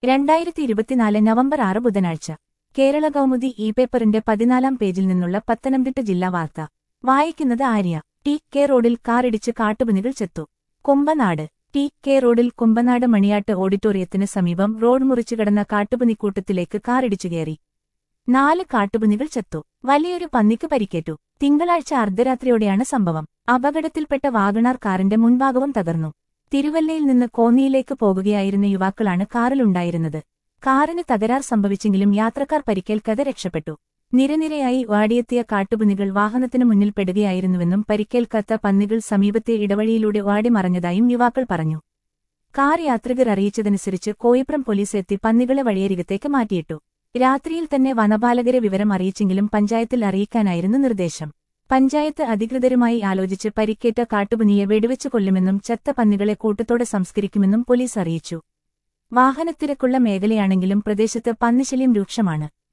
2024 November 6 ബുധനാഴ്ച കേരള കൗമുദി പേപ്പറിന്റെ 14-ാം പേജിൽ നിന്നുള്ള പത്തനംതിട്ട ജില്ലാ വാർത്ത വായിക്കുന്നത് ആര്യ. ടി.കെ. റോഡിൽ കാറിടിച്ച് കാട്ടുപന്നികൾ ചത്തു. കുമ്പനാട്. ടി.കെ. റോഡിൽ കുമ്പനാട് മണിയാട്ട് ഓഡിറ്റോറിയത്തിന് സമീപം റോഡ് മുറിച്ചുകടന്ന കാട്ടുപന്നിക്കൂട്ടത്തിലേക്ക് കാറിടിച്ചു കയറി. 4 കാട്ടുപന്നികൾ ചത്തു. വലിയൊരു പന്നിക്ക് പരിക്കേറ്റു. തിങ്കളാഴ്ച അർദ്ധരാത്രിയോടെയാണ് സംഭവം. അപകടത്തിൽപ്പെട്ട വാഗണാർ കാറിന്റെ മുൻഭാഗവും തകർന്നു. തിരുവല്ലയിൽ നിന്ന് കോന്നിയിലേക്ക് പോകുകയായിരുന്ന യുവാക്കളാണ് കാറിലുണ്ടായിരുന്നത്. കാറിന് തകരാർ സംഭവിച്ചെങ്കിലും യാത്രക്കാർ പരിക്കേൽക്കാതെ രക്ഷപ്പെട്ടു. നിരനിരയായി വാടിയെത്തിയ കാട്ടുപന്നികൾ വാഹനത്തിന് മുന്നിൽ പെടുകയായിരുന്നുവെന്നും പരിക്കേൽക്കാത്ത പന്നികൾ സമീപത്തെ ഇടവഴിയിലൂടെ വാടിമറഞ്ഞതായും യുവാക്കൾ പറഞ്ഞു. കാർ യാത്രികർ അറിയിച്ചതനുസരിച്ച് കോയിപ്രം പോലീസ് എത്തി പന്നികളെ വഴിയരികത്തേക്ക് മാറ്റിയിട്ടു. രാത്രിയിൽ തന്നെ വനപാലകരെ വിവരം അറിയിച്ചെങ്കിലും പഞ്ചായത്തിൽ അറിയിക്കാനായിരുന്നു നിർദ്ദേശം. പഞ്ചായത്ത് അധികൃതരുമായി ആലോചിച്ച് പരിക്കേറ്റ കാട്ടുപന്നിയെ വെടിവെച്ചു കൊല്ലുമെന്നും ചത്ത പന്നികളെ കൂട്ടത്തോടെ സംസ്കരിക്കുമെന്നും പോലീസ് അറിയിച്ചു. വാഹനത്തിരക്കുള്ള മേഖലയാണെങ്കിലും പ്രദേശത്ത് പന്നിശല്യം രൂക്ഷമാണ്.